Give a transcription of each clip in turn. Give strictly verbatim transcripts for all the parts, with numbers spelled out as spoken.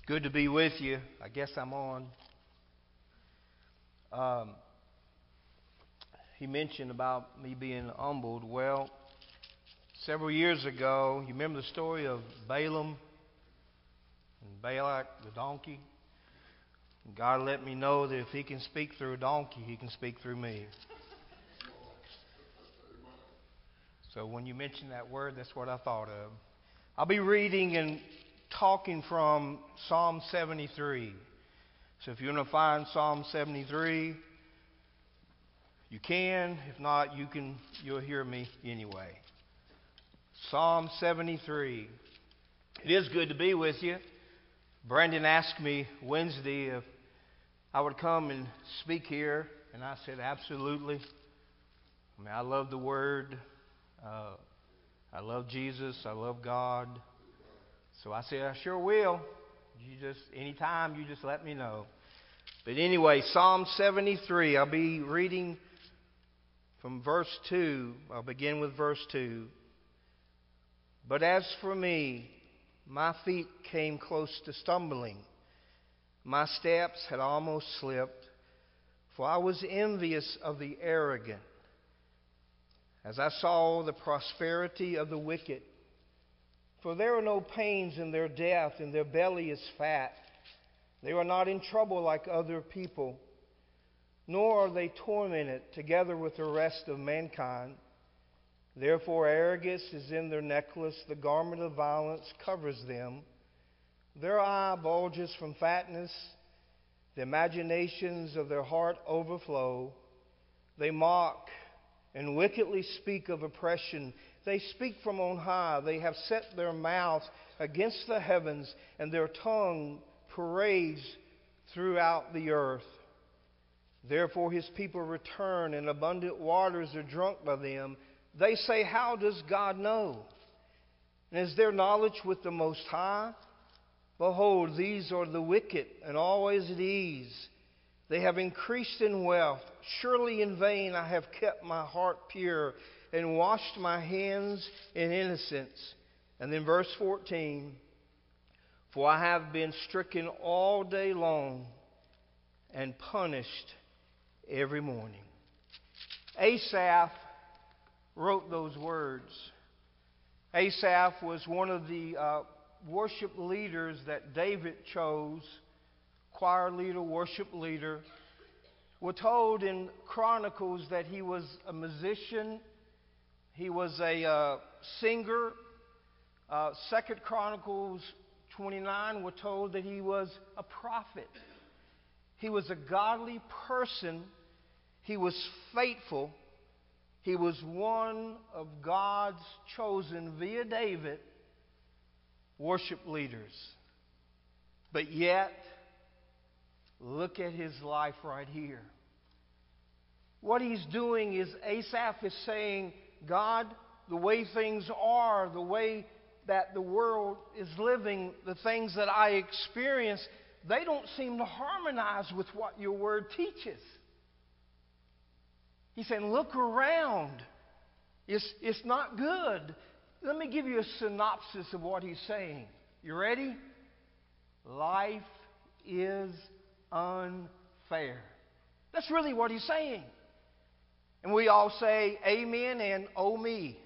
Good to be with you. I guess I'm on. Um, he mentioned about me being humbled. Well, several years ago, you remember the story of Balaam and Balak, the donkey? God let me know that if he can speak through a donkey, he can speak through me. So when you mentioned that word, that's what I thought of. I'll be reading and talking from Psalm seventy-three. So if you want to find Psalm seventy-three, you can. If not, you can. You'll hear me anyway. Psalm seventy-three. It is good to be with you. Brandon asked me Wednesday if I would come and speak here, and I said absolutely. I mean, I love the Word. Uh, I love Jesus. I love God. So I said, I sure will. You just, anytime, you just let me know. But anyway, Psalm seventy-three, I'll be reading from verse two. I'll begin with verse two. But as for me, my feet came close to stumbling. My steps had almost slipped, for I was envious of the arrogant, as I saw the prosperity of the wicked. For there are no pains in their death, and their belly is fat. They are not in trouble like other people, nor are they tormented together with the rest of mankind. Therefore arrogance is in their necklace, the garment of violence covers them. Their eye bulges from fatness, the imaginations of their heart overflow. They mock and wickedly speak of oppression. They speak from on high. They have set their mouth against the heavens, and their tongue parades throughout the earth. Therefore his people return, and abundant waters are drunk by them. They say, how does God know? And is there knowledge with the Most High? Behold, these are the wicked, and always at ease. They have increased in wealth. Surely in vain I have kept my heart pure and washed my hands in innocence. And then verse fourteen, for I have been stricken all day long and punished every morning. Asaph wrote those words. Asaph was one of the uh, worship leaders that David chose, choir leader, worship leader. We're told in Chronicles that he was a musician. He was a uh, singer. Uh, Second Chronicles twenty-nine, we're told that he was a prophet. He was a godly person. He was faithful. He was one of God's chosen, via David, worship leaders. But yet, look at his life right here. What he's doing is Asaph is saying, God, the way things are, the way that the world is living, the things that I experience, they don't seem to harmonize with what your word teaches. He's saying, look around. It's, it's not good. Let me give you a synopsis of what he's saying. You ready? Life is unfair. That's really what he's saying. And we all say amen and oh me.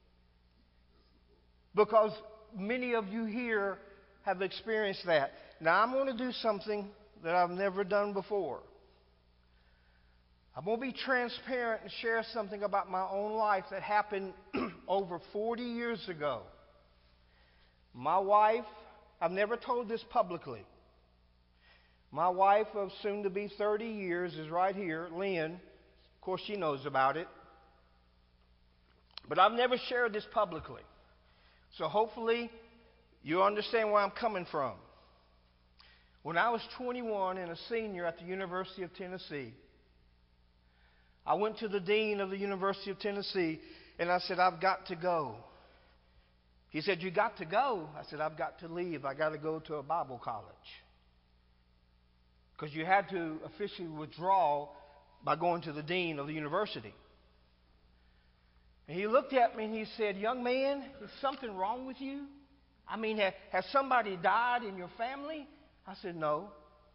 Because many of you here have experienced that. Now I'm going to do something that I've never done before. I'm going to be transparent and share something about my own life that happened over forty years ago. My wife, I've never told this publicly. My wife of soon to be thirty years is right here, Lynn. Of course, she knows about it. But I've never shared this publicly. So hopefully you understand where I'm coming from. When I was twenty-one and a senior at the University of Tennessee, I went to the dean of the University of Tennessee and I said, I've got to go. He said, you got to go? I said, I've got to leave. I got to go to a Bible college. Because you had to officially withdraw by going to the dean of the university. And he looked at me and he said, young man, is something wrong with you? I mean, ha- has somebody died in your family? I said, no.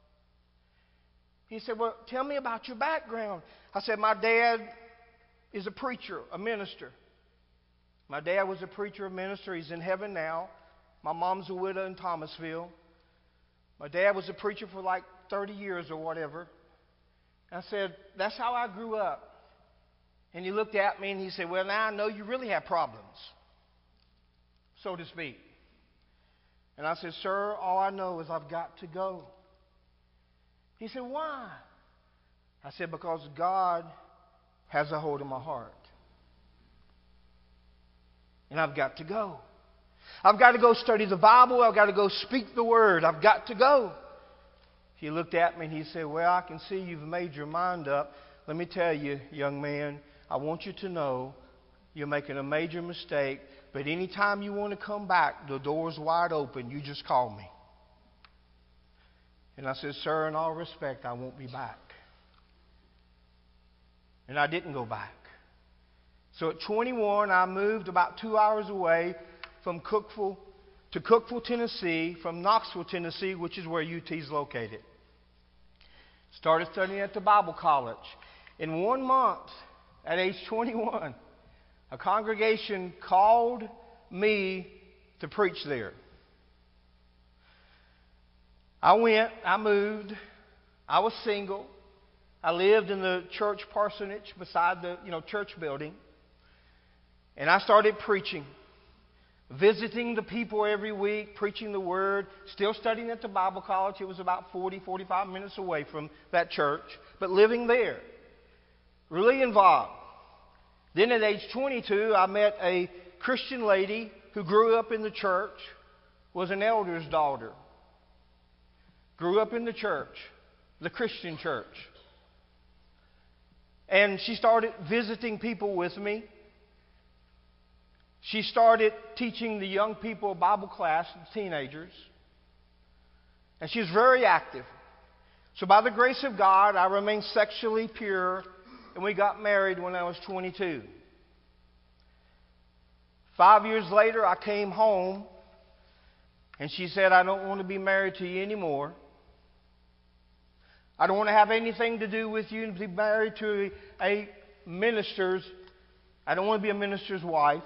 He said, well, tell me about your background. I said, my dad is a preacher, a minister. My dad was a preacher, a minister. He's in heaven now. My mom's a widow in Thomasville. My dad was a preacher for like thirty years or whatever. I said, that's how I grew up. And he looked at me and he said, well, now I know you really have problems, so to speak. And I said, sir, all I know is I've got to go. He said, why? I said, because God has a hold of my heart. And I've got to go. I've got to go study the Bible. I've got to go speak the Word. I've got to go. He looked at me and he said, well, I can see you've made your mind up. Let me tell you, young man, I want you to know you're making a major mistake. But anytime you want to come back, the door's wide open. You just call me. And I said, sir, in all respect, I won't be back. And I didn't go back. So at twenty-one, I moved about two hours away from Cookeville to Cookeville, Tennessee, from Knoxville, Tennessee, which is where U T is located. Started studying at the Bible college. In one month, at age twenty-one, a congregation called me to preach there. I went, I moved, I was single. I lived in the church parsonage beside the you know church building. And I started preaching, visiting the people every week, preaching the Word, still studying at the Bible college. It was about forty, forty-five minutes away from that church, but living there, really involved. Then at age twenty-two, I met a Christian lady who grew up in the church, was an elder's daughter. Grew up in the church, the Christian church. And she started visiting people with me. She started teaching the young people a Bible class, the teenagers. And she was very active. So by the grace of God, I remained sexually pure, and we got married when I was twenty-two. Five years later, I came home, and she said, I don't want to be married to you anymore. I don't want to have anything to do with you and be married to a, a minister's. I don't want to be a minister's wife.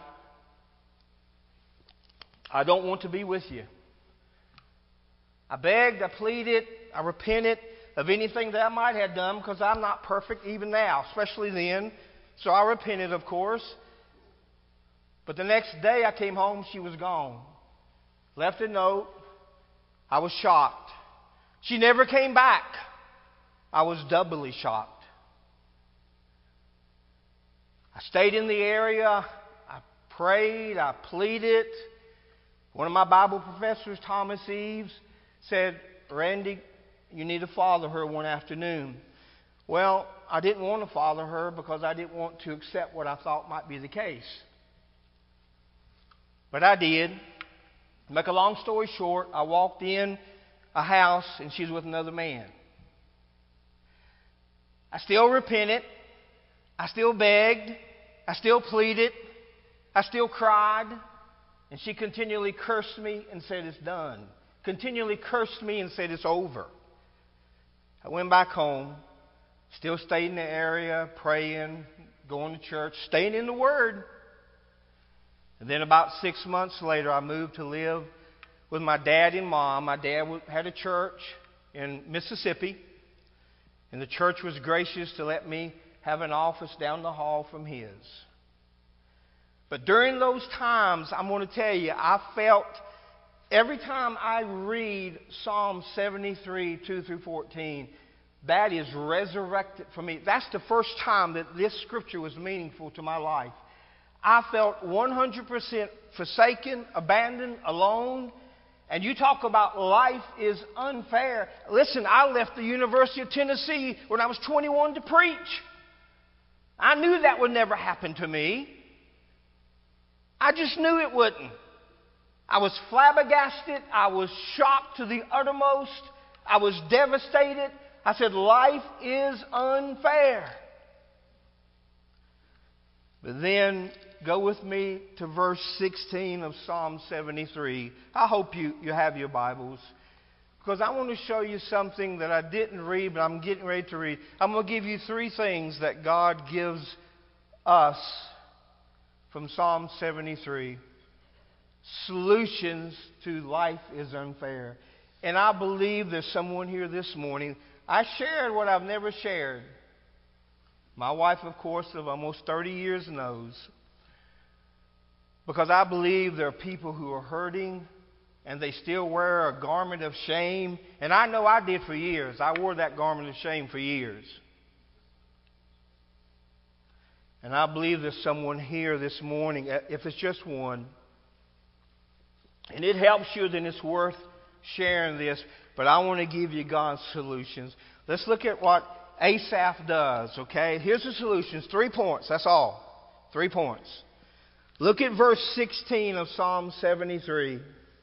I don't want to be with you. I begged, I pleaded, I repented of anything that I might have done because I'm not perfect even now, especially then. So I repented, of course. But the next day I came home, she was gone. Left a note. I was shocked. She never came back. I was doubly shocked. I stayed in the area. I prayed. I pleaded. One of my Bible professors, Thomas Eves, said, Randy, you need to father her one afternoon. Well, I didn't want to father her because I didn't want to accept what I thought might be the case. But I did. To make a long story short, I walked in a house and she was with another man. I still repented. I still begged. I still pleaded. I still cried. And she continually cursed me and said, it's done. Continually cursed me and said, it's over. I went back home. Still stayed in the area, praying, going to church, staying in the Word. And then about six months later, I moved to live with my dad and mom. My dad had a church in Mississippi. And the church was gracious to let me have an office down the hall from his. But during those times, I'm going to tell you, I felt every time I read Psalm seventy-three, two through fourteen, that is resurrected for me. That's the first time that this scripture was meaningful to my life. I felt one hundred percent forsaken, abandoned, alone. And you talk about life is unfair. Listen, I left the University of Tennessee when I was twenty-one to preach. I knew that would never happen to me. I just knew it wouldn't. I was flabbergasted. I was shocked to the uttermost. I was devastated. I said, life is unfair. But then go with me to verse sixteen of Psalm seventy-three. I hope you, you have your Bibles. because I want to show you something that I didn't read, but I'm getting ready to read. I'm going to give you three things that God gives us from Psalm seventy-three. Solutions to life is unfair. And I believe there's someone here this morning. I shared what I've never shared. My wife, of course, of almost thirty years knows. Because I believe there are people who are hurting and they still wear a garment of shame. And I know I did for years. I wore that garment of shame for years. And I believe there's someone here this morning, if it's just one, and it helps you, then it's worth sharing this. But I want to give you God's solutions. Let's look at what Asaph does, okay? Here's the solutions. Three points. That's all. Three points. Look at verse sixteen of Psalm seventy-three.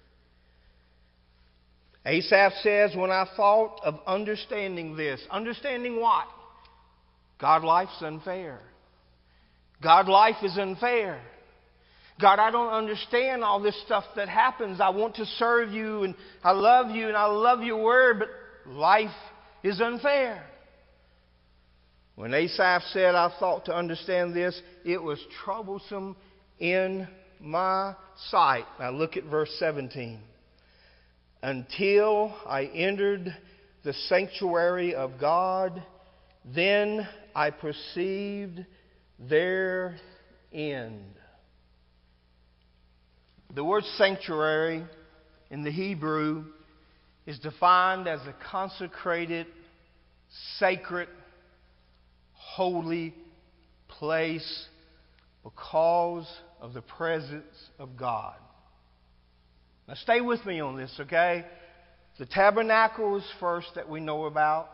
Asaph says, when I thought of understanding this. Understanding what? God, life's unfair. God, life is unfair. God, I don't understand all this stuff that happens. I want to serve you and I love you and I love your word, but life is unfair. When Asaph said, I thought to understand this, it was troublesome in my sight. Now look at verse seventeen. Until I entered the sanctuary of God, then I perceived their end. The word sanctuary in the Hebrew is defined as a consecrated, sacred, holy place because of the presence of God. Now stay with me on this, okay? The tabernacle is first that we know about.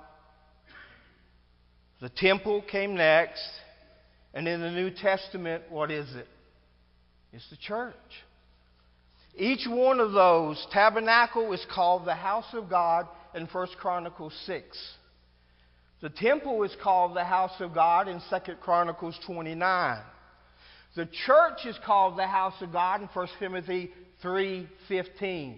The temple came next. And in the New Testament, what is it? It's the church. Each one of those, tabernacle is called the house of God in First Chronicles six. The temple is called the house of God in Second Chronicles twenty-nine. The church is called the house of God in First Timothy three fifteen.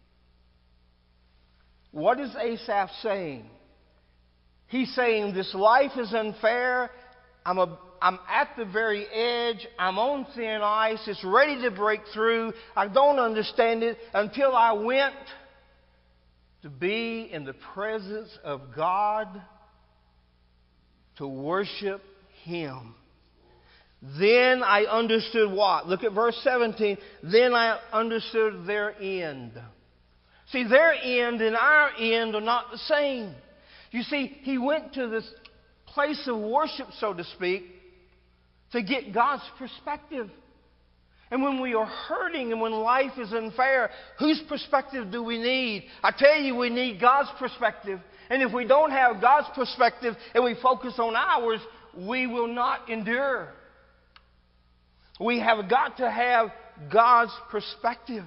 What is Asaph saying? He's saying this life is unfair. I'm, a, I'm at the very edge. I'm on thin ice. It's ready to break through. I don't understand it until I went to be in the presence of God to worship Him. Then I understood what? Look at verse seventeen. Then I understood their end. See, their end and our end are not the same. You see, he went to this place of worship, so to speak, to get God's perspective. And when we are hurting and when life is unfair, whose perspective do we need? I tell you, we need God's perspective. And if we don't have God's perspective and we focus on ours, we will not endure. We have got to have God's perspective.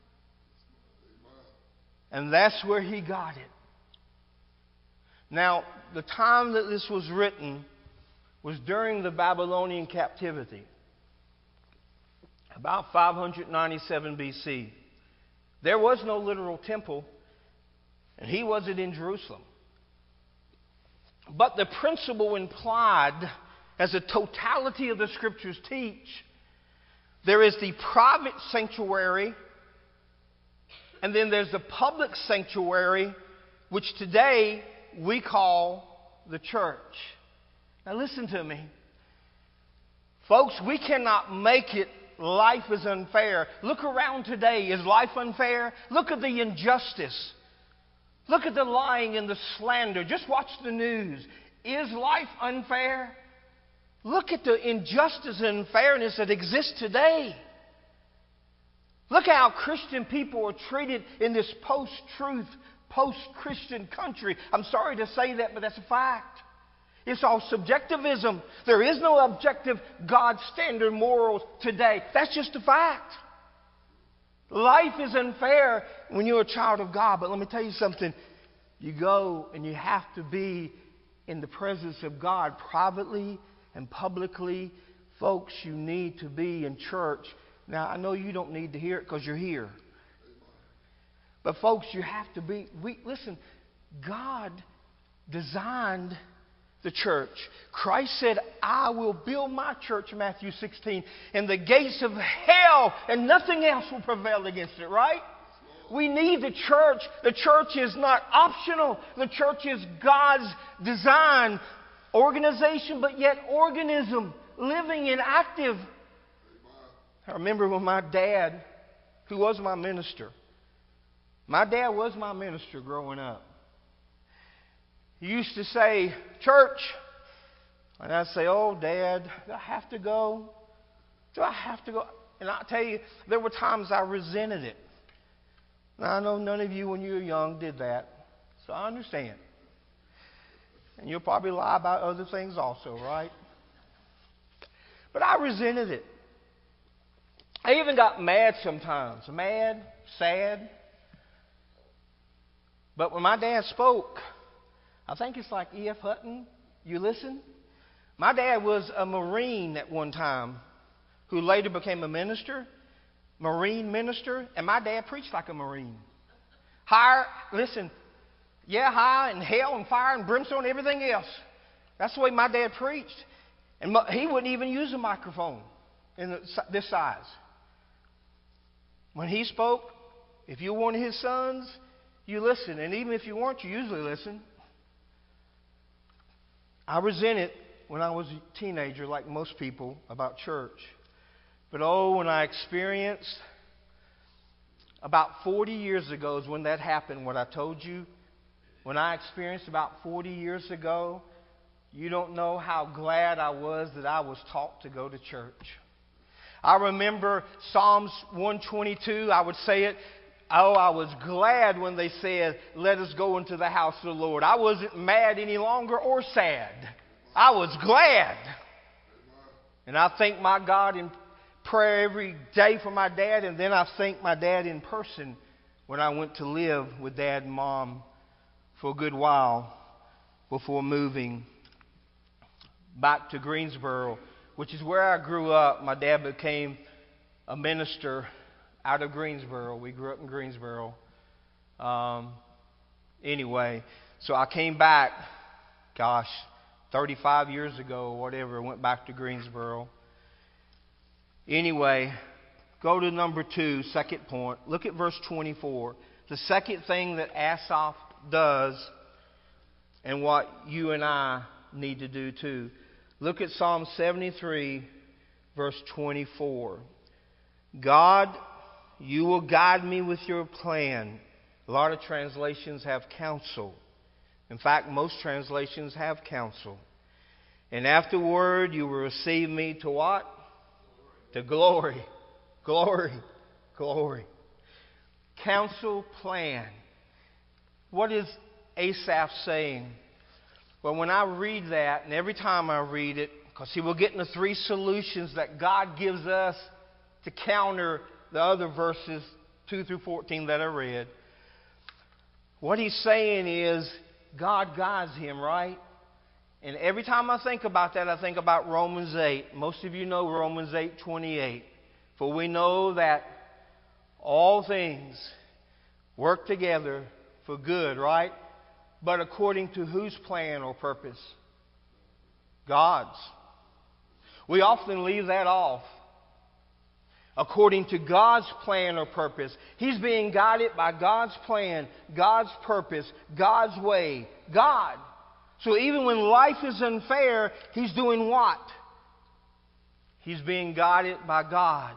And that's where he got it. Now, the time that this was written was during the Babylonian captivity, about five ninety-seven B C. There was no literal temple, and he wasn't in Jerusalem. But the principle implied, as the totality of the Scriptures teach, there is the private sanctuary, and then there's the public sanctuary, which today we call the church. Now listen to me. Folks, we cannot make it life is unfair. Look around today. Is life unfair? Look at the injustice. Look at the lying and the slander. Just watch the news. Is life unfair? Look at the injustice and unfairness that exists today. Look how Christian people are treated in this post-truth, post-Christian country. I'm sorry to say that, but that's a fact. It's all subjectivism. There is no objective God standard morals today. That's just a fact. Life is unfair when you're a child of God. But let me tell you something. You go and you have to be in the presence of God privately and publicly. Folks, you need to be in church. Now, I know you don't need to hear it because you're here. But folks, you have to be, we, listen, God designed the church. Christ said, I will build my church, Matthew sixteen, and the gates of hell and nothing else will prevail against it, right? We need the church. The church is not optional. The church is God's design, organization, but yet organism, living and active. I remember when my dad, who was my minister, my dad was my minister growing up. He used to say, church. And I'd say, oh, Dad, do I have to go? Do I have to go? And I'll tell you, there were times I resented it. Now, I know none of you when you were young did that. So I understand. And you'll probably lie about other things also, right? But I resented it. I even got mad sometimes. Mad, sad. But when my dad spoke, I think it's like E F. Hutton, you listen? My dad was a Marine at one time who later became a minister, Marine minister, and my dad preached like a Marine. Higher, listen, yeah, high and hell and fire and brimstone and everything else. That's the way my dad preached. And he wouldn't even use a microphone in the, this size. When he spoke, if you were one of his sons, you listened. And even if you weren't, you usually listened. I resented when I was a teenager, like most people, about church. But oh, when I experienced, about forty years ago is when that happened, what I told you. When I experienced about forty years ago, you don't know how glad I was that I was taught to go to church. I remember Psalms one twenty-two, I would say it, oh, I was glad when they said, let us go into the house of the Lord. I wasn't mad any longer or sad. I was glad. And I thank my God in prayer every day for my dad, and then I thank my dad in person when I went to live with Dad and Mom for a good while before moving back to Greensboro, which is where I grew up. My dad became a minister out of Greensboro. We grew up in Greensboro. Um, anyway, so I came back, gosh, thirty-five years ago or whatever, went back to Greensboro. Anyway, go to number two, second point. Look at verse twenty-four. The second thing that Asaph does and what you and I need to do too. Look at Psalm seventy-three, verse twenty-four. God, you will guide me with your plan. A lot of translations have counsel. In fact, most translations have counsel. And afterward, you will receive me to what? To glory. Glory. Glory. Counsel, plan. What is Asaph saying? Well, when I read that, and every time I read it, because see, we're getting the three solutions that God gives us to counter the other verses, two through fourteen that I read. What he's saying is, God guides him, right? And every time I think about that, I think about Romans eight. Most of you know Romans eight twenty-eight. For we know that all things work together for good, right? But according to whose plan or purpose? God's. We often leave that off. According to God's plan or purpose. He's being guided by God's plan, God's purpose, God's way. God. So even when life is unfair, he's doing what? He's being guided by God.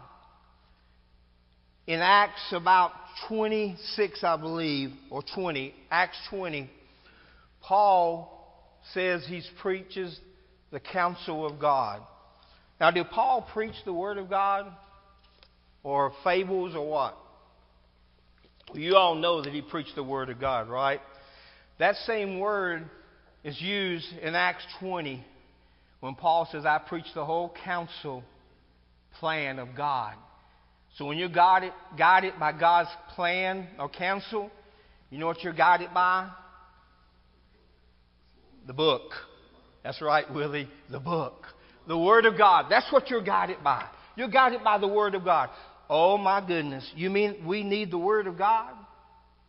In Acts about twenty-six, I believe, or twenty, Acts twenty, Paul says he preaches the counsel of God. Now, did Paul preach the Word of God? Or fables or what? Well, you all know that he preached the Word of God, right? That same word is used in Acts twenty when Paul says, I preach the whole counsel plan of God. So when you're guided, guided by God's plan or counsel, you know what you're guided by? The book. That's right, Willie, the book. The Word of God. That's what you're guided by. You're guided by the Word of God. Oh my goodness. You mean we need the Word of God?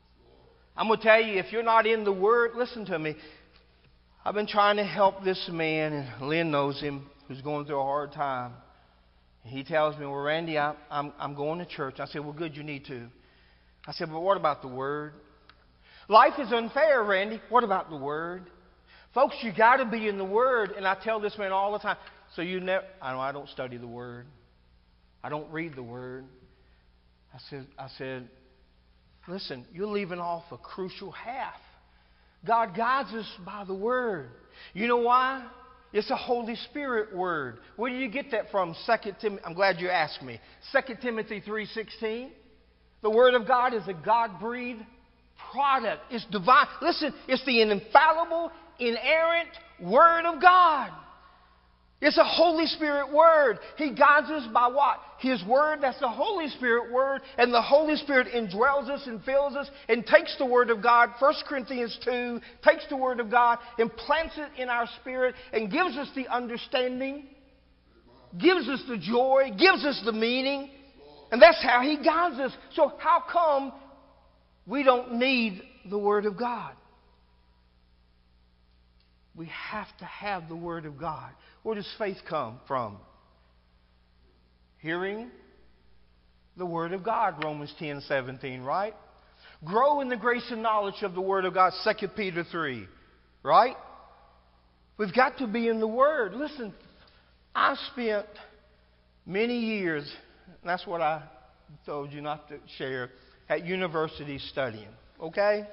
I'm going to tell you, if you're not in the Word, listen to me. I've been trying to help this man, and Lynn knows him, who's going through a hard time. And he tells me, well, Randy, I, I'm, I'm going to church. I said, well, good, you need to. I said, but what about the Word? Life is unfair, Randy. What about the Word? Folks, you got to be in the Word. And I tell this man all the time, so you never, I know I don't study the Word. I don't read the Word. I said, I said, listen, you're leaving off a crucial half. God guides us by the Word. You know why? It's a Holy Spirit Word. Where do you get that from? Second Timothy. I'm glad you asked me. Second Timothy three sixteen. The Word of God is a God-breathed product. It's divine. Listen, it's the infallible, inerrant Word of God. It's a Holy Spirit Word. He guides us by what? His Word. That's the Holy Spirit Word. And the Holy Spirit indwells us and fills us and takes the Word of God, First Corinthians two, takes the Word of God and plants it in our spirit and gives us the understanding, gives us the joy, gives us the meaning. And that's how He guides us. So how come we don't need the Word of God? We have to have the Word of God. Where does faith come from? Hearing the Word of God, Romans ten seventeen, right? Grow in the grace and knowledge of the Word of God, Second Peter three, right? We've got to be in the Word. Listen, I spent many years, and that's what I told you not to share, at university studying, okay?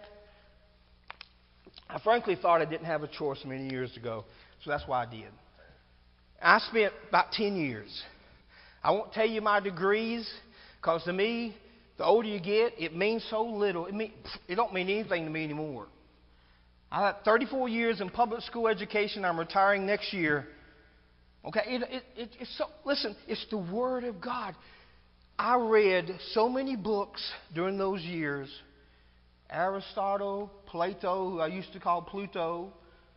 I frankly thought I didn't have a choice many years ago, so that's why I did. I spent about ten years. I won't tell you my degrees, because to me, the older you get, it means so little. It, mean, it don't mean anything to me anymore. I had thirty-four years in public school education. I'm retiring next year. Okay, it, it, it, it's so, listen, it's the Word of God. I read so many books during those years. Aristotle, Plato, who I used to call Pluto,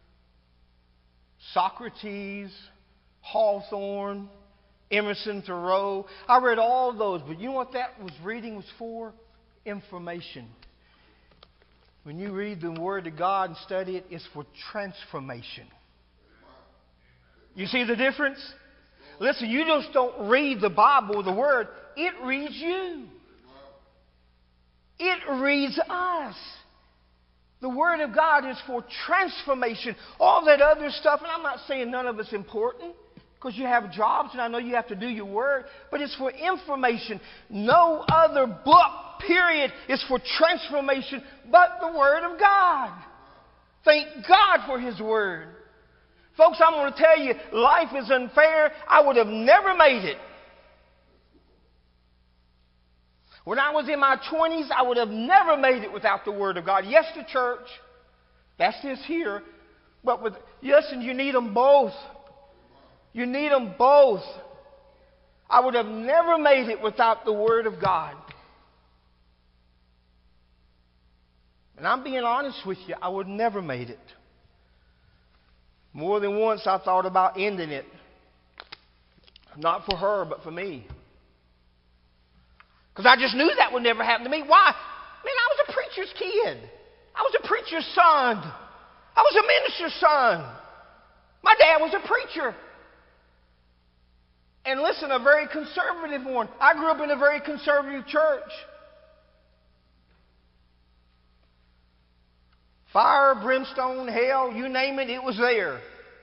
Socrates, Hawthorne, Emerson, Thoreau. I read all those, but you know what that was reading was for? Information. When you read the Word of God and study it, it's for transformation. You see the difference? Listen, you just don't read the Bible, the Word. It reads you. It reads us. The Word of God is for transformation. All that other stuff, and I'm not saying none of it's important, because you have jobs and I know you have to do your work, but it's for information. No other book, period, is for transformation but the Word of God. Thank God for His Word. Folks, I'm going to tell you, life is unfair. I would have never made it. When I was in my twenties, I would have never made it without the Word of God. Yes, the church. That's this here. But with, listen, you need them both. You need them both. I would have never made it without the Word of God. And I'm being honest with you, I would have never made it. More than once I thought about ending it. Not for her, but for me. Because I just knew that would never happen to me. Why? Man, I was a preacher's kid. I was a preacher's son. I was a minister's son. My dad was a preacher. And listen, a very conservative one. I grew up in a very conservative church. Fire, brimstone, hell, you name it, it was there.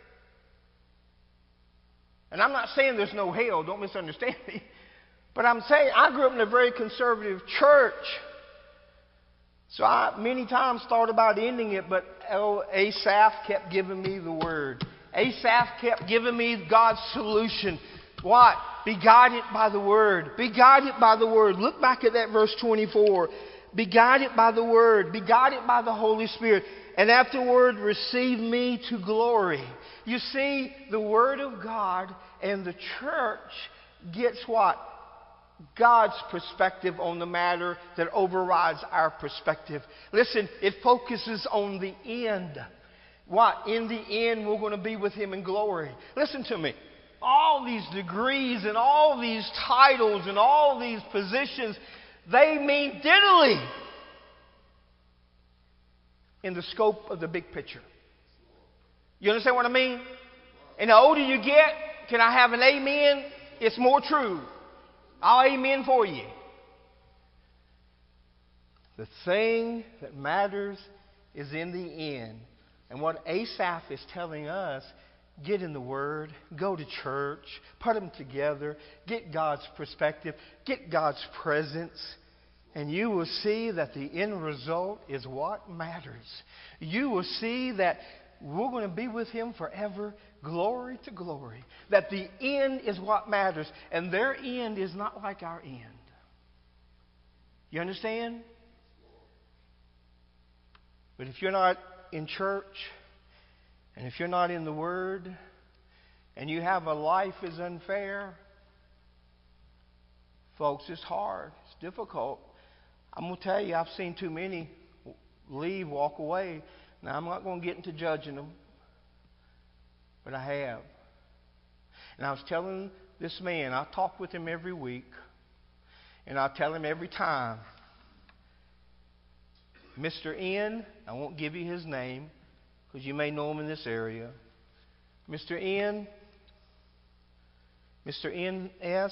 And I'm not saying there's no hell, don't misunderstand me. But I'm saying I grew up in a very conservative church. So I many times thought about ending it, but oh, Asaph kept giving me the Word. Asaph kept giving me God's solution. What? Be guided by the Word. Be guided by the Word. Look back at that verse twenty-four. Be guided by the Word. Be guided by the Holy Spirit. And afterward, receive me to glory. You see, the Word of God and the church gets what? God's perspective on the matter that overrides our perspective. Listen, it focuses on the end. What? In the end, we're going to be with Him in glory. Listen to me. All these degrees and all these titles and all these positions, they mean diddly. in the scope of the big picture. You understand what I mean? And the older you get, can I have an amen? It's more true. I'll amen for you. The thing that matters is in the end. And what Asaph is telling us, get in the Word, go to church, put them together, get God's perspective, get God's presence, and you will see that the end result is what matters. You will see that we're going to be with Him forever, glory to glory. That the end is what matters, and their end is not like our end. You understand? But if you're not in church, and if you're not in the Word, and you have a life is unfair, folks, it's hard. It's difficult. I'm going to tell you, I've seen too many leave, walk away. Now, I'm not going to get into judging them, but I have. And I was telling this man, I talk with him every week, and I tell him every time, Mister N, I won't give you his name, because you may know him in this area. Mister N, Mister N S,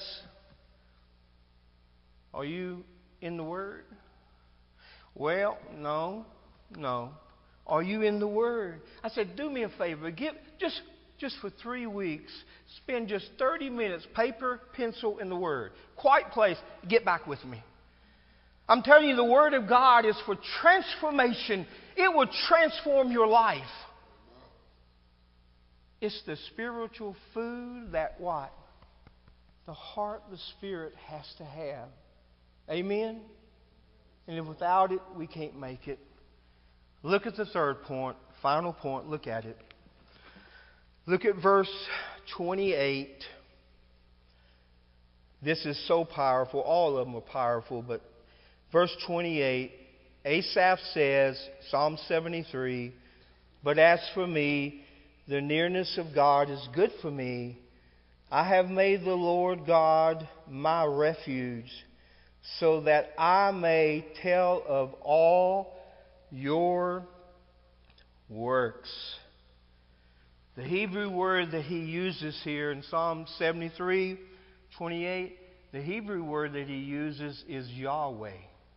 are you in the Word? Well, no, no. Are you in the Word? I said, do me a favor. Give just, just for three weeks, spend just thirty minutes, paper, pencil, in the Word. Quiet place, get back with me. I'm telling you, the Word of God is for transformation. It will transform your life. It's the spiritual food that what? The heart, the spirit has to have. Amen? And if without it, we can't make it. Look at the third point, final point. Look at it. Look at verse twenty-eight. This is so powerful. All of them are powerful, but verse twenty-eight, Asaph says, Psalm seventy-three, but as for me, the nearness of God is good for me. I have made the Lord God my refuge, so that I may tell of all your works. The Hebrew word that he uses here in Psalm seventy-three, twenty-eight, the Hebrew word that he uses is Yahweh.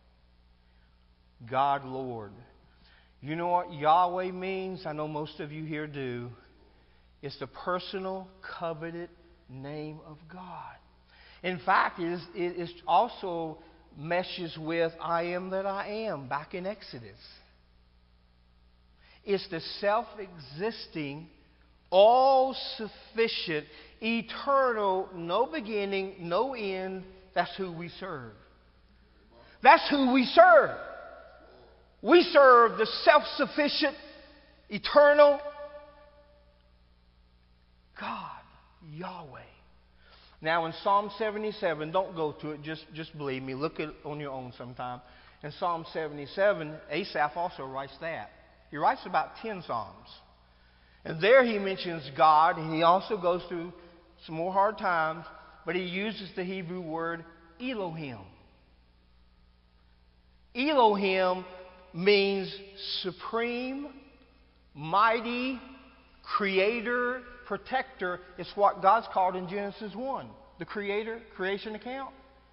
God, Lord. You know what Yahweh means? I know most of you here do. It's the personal, coveted name of God. In fact, it, is, it is also meshes with I am that I am back in Exodus. It's the self-existing, all-sufficient, eternal, no beginning, no end. That's who we serve. That's who we serve. We serve the self-sufficient, eternal God, Yahweh. Now in Psalm seventy-seven, don't go to it, just, just believe me. Look at it on your own sometime. In Psalm seventy-seven, Asaph also writes that. He writes about ten Psalms. And there he mentions God, and he also goes through some more hard times, but he uses the Hebrew word Elohim. Elohim means supreme, mighty, creator, protector. It's what God's called in Genesis one. The creator, creation account.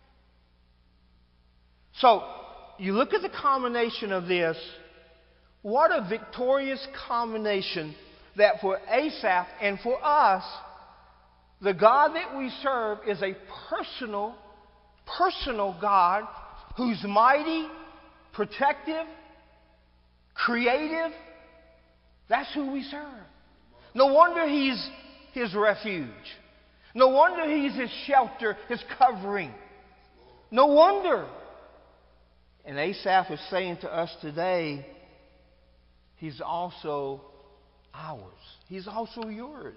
So, you look at the combination of this. What a victorious combination that for Asaph and for us, the God that we serve is a personal, personal God who's mighty, protective, creative. That's who we serve. No wonder He's His refuge. No wonder He's His shelter, His covering. No wonder. And Asaph is saying to us today, He's also ours. He's also yours.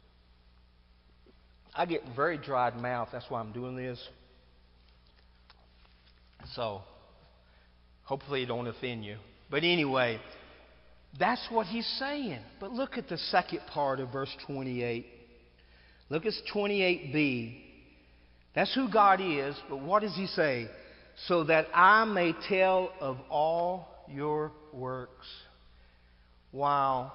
I get very dried mouth. That's why I'm doing this. So, hopefully it don't offend you. But anyway, that's what he's saying. But look at the second part of verse twenty-eight. Look at twenty-eight b. That's who God is, but what does he say? So that I may tell of all your works. Wow.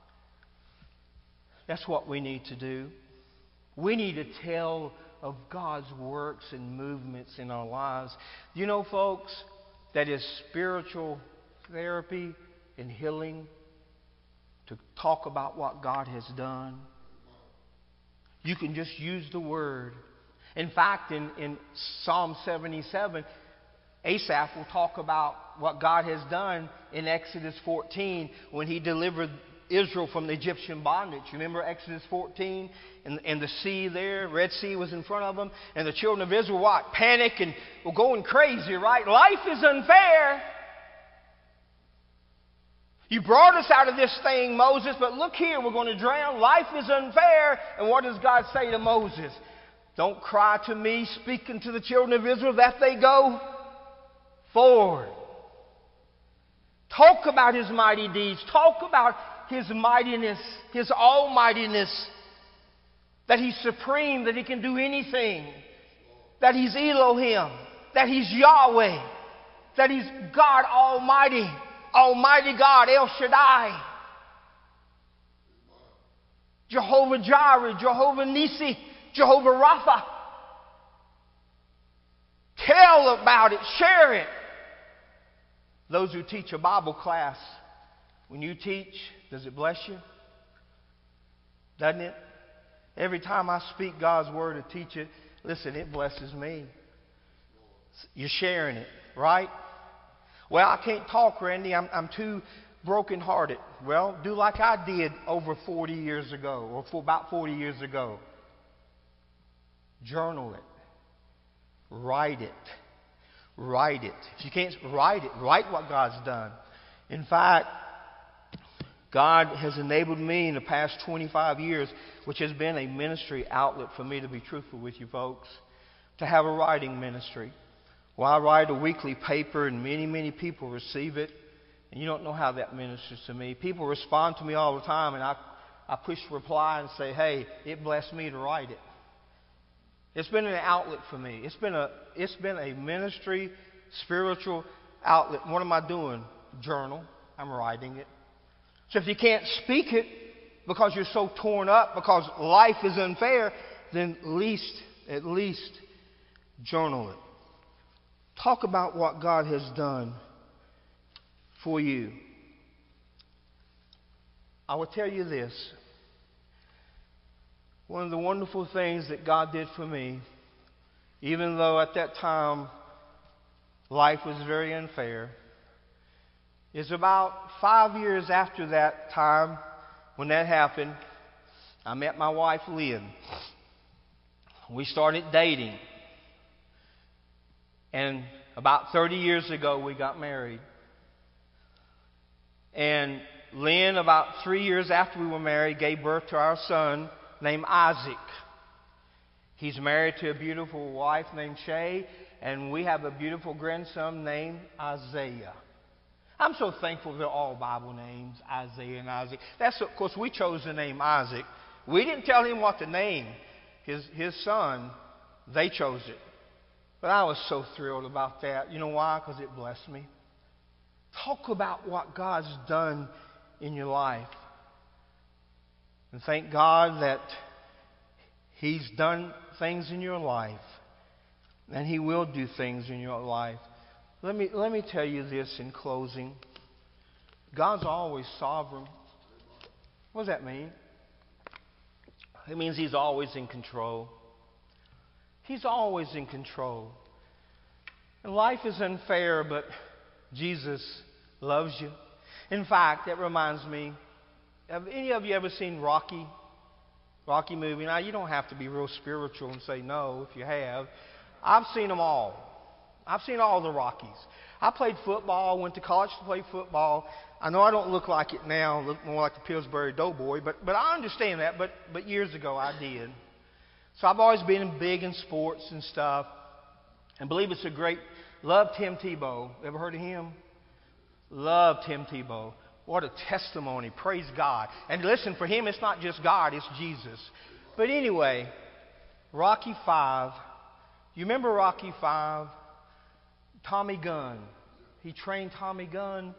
That's what we need to do. We need to tell of God's works and movements in our lives. You know, folks, that is spiritual therapy and healing, to talk about what God has done. You can just use the word. In fact, in, in Psalm seventy-seven, Asaph will talk about what God has done in Exodus fourteen when he delivered Israel from the Egyptian bondage. Remember Exodus fourteen? And, and the sea there, Red Sea was in front of them. And the children of Israel, what? Panic and were going crazy, right? Life is unfair. You brought us out of this thing, Moses, but look here, we're going to drown. Life is unfair. And what does God say to Moses? Don't cry to me, speaking to the children of Israel, that they go forward. Talk about His mighty deeds. Talk about His mightiness, His almightiness. That He's supreme, that He can do anything. That He's Elohim. That He's Yahweh. That He's God Almighty. Almighty God, El Shaddai. Jehovah Jireh, Jehovah Nisi, Jehovah Rapha. Tell about it, share it. Those who teach a Bible class, when you teach, does it bless you? Doesn't it? Every time I speak God's Word and teach it, listen, it blesses me. You're sharing it, right? Well, I can't talk, Randy. I'm, I'm too brokenhearted. Well, do like I did over forty years ago, or for about forty years ago. Journal it. Write it. Write it. If you can't write it, write what God's done. In fact, God has enabled me in the past twenty-five years, which has been a ministry outlet for me, to be truthful with you folks, to have a writing ministry. Well, I write a weekly paper and many, many people receive it. And you don't know how that ministers to me. People respond to me all the time, and I, I push reply and say, hey, it blessed me to write it. It's been an outlet for me. It's been a, it's been a ministry, spiritual outlet. What am I doing? Journal. I'm writing it. So if you can't speak it because you're so torn up, because life is unfair, then at least, at least journal it. Talk about what God has done for you. I will tell you this. One of the wonderful things that God did for me, even though at that time life was very unfair, is about five years after that time, when that happened, I met my wife, Lynn. We started dating. And about thirty years ago, we got married. And Lynn, about three years after we were married, gave birth to our son named Isaac. He's married to a beautiful wife named Shay, and we have a beautiful grandson named Isaiah. I'm so thankful they're all Bible names, Isaiah and Isaac. That's, of course, we chose the name Isaac. We didn't tell him what to name his, his son. They chose it. But I was so thrilled about that. You know why? Because it blessed me. Talk about what God's done in your life. And thank God that He's done things in your life. And He will do things in your life. Let me, let me tell you this in closing. God's always sovereign. What does that mean? It means He's always in control. He's always in control. And life is unfair, but Jesus loves you. In fact, that reminds me, have any of you ever seen Rocky? Rocky movie? Now, you don't have to be real spiritual and say no if you have. I've seen them all. I've seen all the Rockies. I played football, went to college to play football. I know I don't look like it now, I look more like the Pillsbury Doughboy, but, but I understand that, but, but years ago I did. So I've always been big in sports and stuff. And believe it's a great, love Tim Tebow. Ever heard of him? Love Tim Tebow. What a testimony. Praise God. And listen, for him, it's not just God, it's Jesus. But anyway, Rocky five. You remember Rocky five? Tommy Gunn. He trained Tommy Gunn.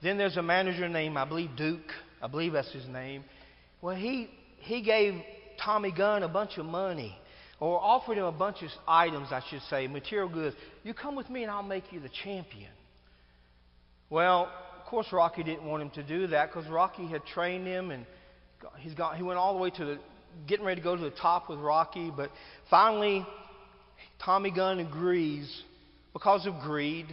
Then there's a manager named, I believe, Duke. I believe that's his name. Well, he, he gave Tommy Gunn a bunch of money, or offered him a bunch of items, I should say, material goods. You come with me and I'll make you the champion. Well, of course, Rocky didn't want him to do that because Rocky had trained him, and he's got, he went all the way to the, getting ready to go to the top with Rocky. But finally, Tommy Gunn agrees because of greed.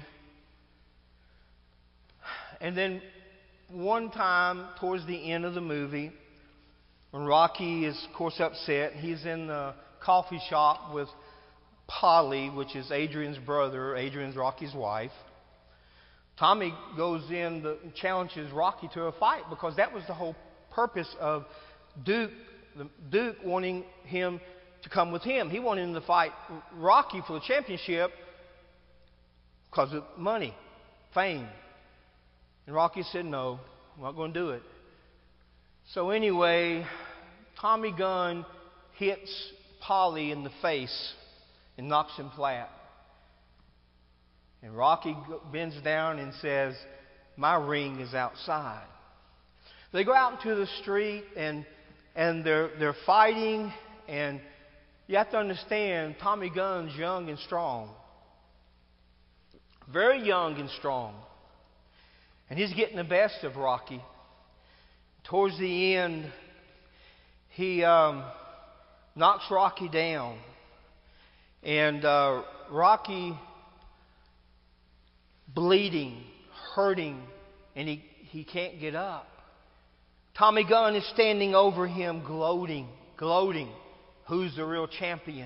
And then one time, towards the end of the movie, when Rocky is, of course, upset, he's in the coffee shop with Polly, which is Adrian's brother. Adrian's Rocky's wife. Tommy goes in and challenges Rocky to a fight because that was the whole purpose of Duke, Duke wanting him to come with him. He wanted him to fight Rocky for the championship because of money, fame. And Rocky said, no, I'm not going to do it. So anyway, Tommy Gunn hits Polly in the face and knocks him flat. And Rocky bends down and says, my ring is outside. They go out into the street and and they're they're fighting, and you have to understand Tommy Gunn's young and strong. Very young and strong. And he's getting the best of Rocky. Towards the end, he um, knocks Rocky down. And uh, Rocky, bleeding, hurting, and he, he can't get up. Tommy Gunn is standing over him, gloating, gloating. Who's the real champion?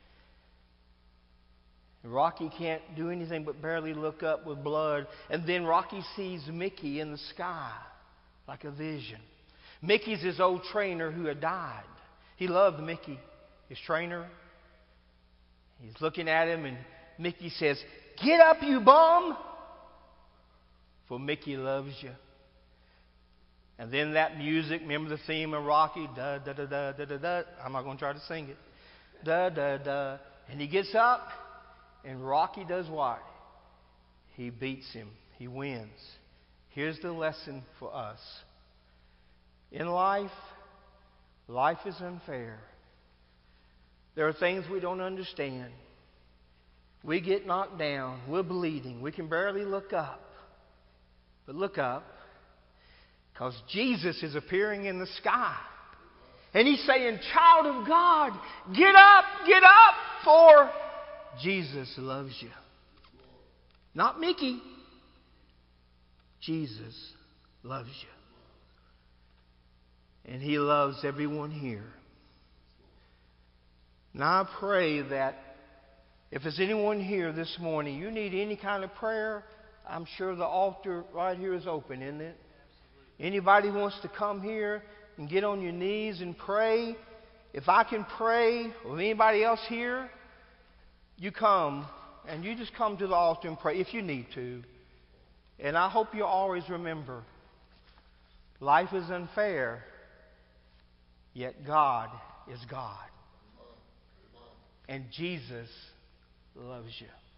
And Rocky can't do anything but barely look up with blood. And then Rocky sees Mickey in the sky, like a vision. Mickey's his old trainer who had died. He loved Mickey, his trainer. He's looking at him, and Mickey says, get up, you bum, for Mickey loves you. And then that music, remember the theme of Rocky? Da, da, da, da, da, da, da. I'm not going to try to sing it. Da, da, da. And he gets up, and Rocky does what? He beats him. He wins. Here's the lesson for us. In life, life is unfair. There are things we don't understand. We get knocked down. We're bleeding. We can barely look up. But look up, because Jesus is appearing in the sky. And He's saying, child of God, get up, get up, for Jesus loves you. Not Mickey. Jesus loves you. And He loves everyone here. Now I pray that if there's anyone here this morning, you need any kind of prayer, I'm sure the altar right here is open, isn't it? Anybody who wants to come here and get on your knees and pray, if I can pray with anybody else here, you come and you just come to the altar and pray if you need to. And I hope you always remember, life is unfair, yet God is God. And Jesus loves you.